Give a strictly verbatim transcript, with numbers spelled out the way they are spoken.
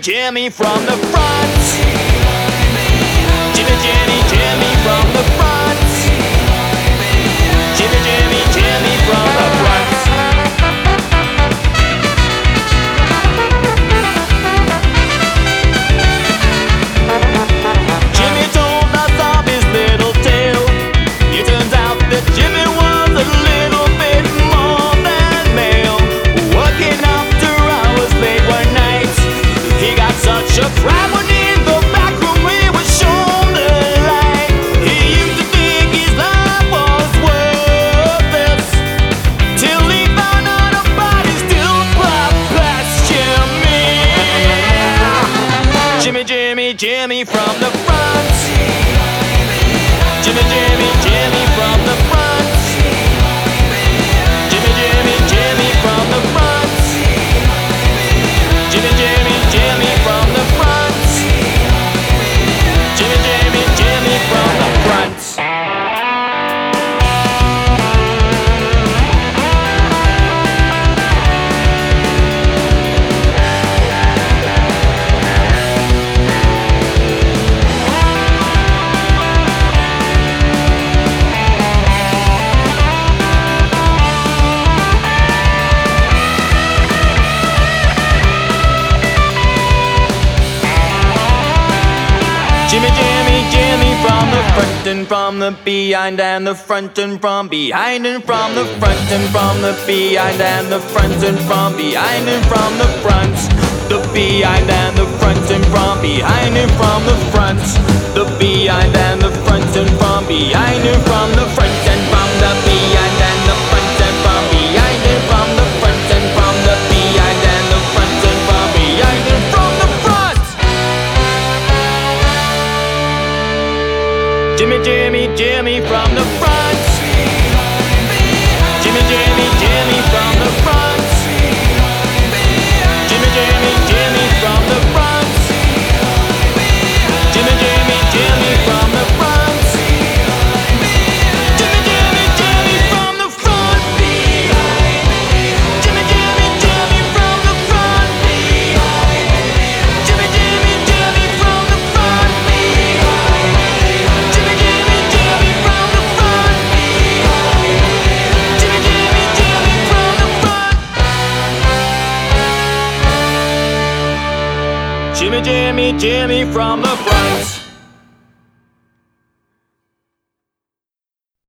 Jimmy from the front. Jimmy, Jimmy, Jimmy from the front. Jimmy, Jimmy, Jimmy from the front. Jimmy told us of his little tale. It turns out that Jimmy was a little bit more than male. Working after hours late one night, he got such a fright when in the back room he was shoulder light. He used to think his life was worthless, till he found out about his still past Jimmy. Jimmy, Jimmy, Jimmy from the front. Jimmy, Jimmy, Jimmy from the front. Jimmy, Jimmy, Jimmy from the front. Jimmy, Jimmy, Jimmy from the front. Jimmy, Jimmy, Jimmy from the front. Jimmy, Jimmy, Jimmy from the front and from the behind and the front and from behind and from the front and from the behind and the front and from behind and from the front. The behind and the front and from behind and from the front. The behind and the front and from behind and from the front and from the behind and the front and from behind and from the front and from the behind and the front and from behind and from the front. Jimmy, Jimmy, Jimmy from the front. Jimmy, Jimmy, Jimmy from the front. Jimmy, Jimmy, Jimmy from the front. Jimmy, Jimmy, Jimmy from the front. Jimmy, Jimmy, Jimmy from the front. Jimmy, Jimmy, Jimmy from the front. Jimmy, Jimmy, Jimmy from the front. Jimmy, Jimmy, Jimmy from the front. Jimmy, Jimmy, Jimmy from the front. Jimmy, Jimmy, Jimmy from the front.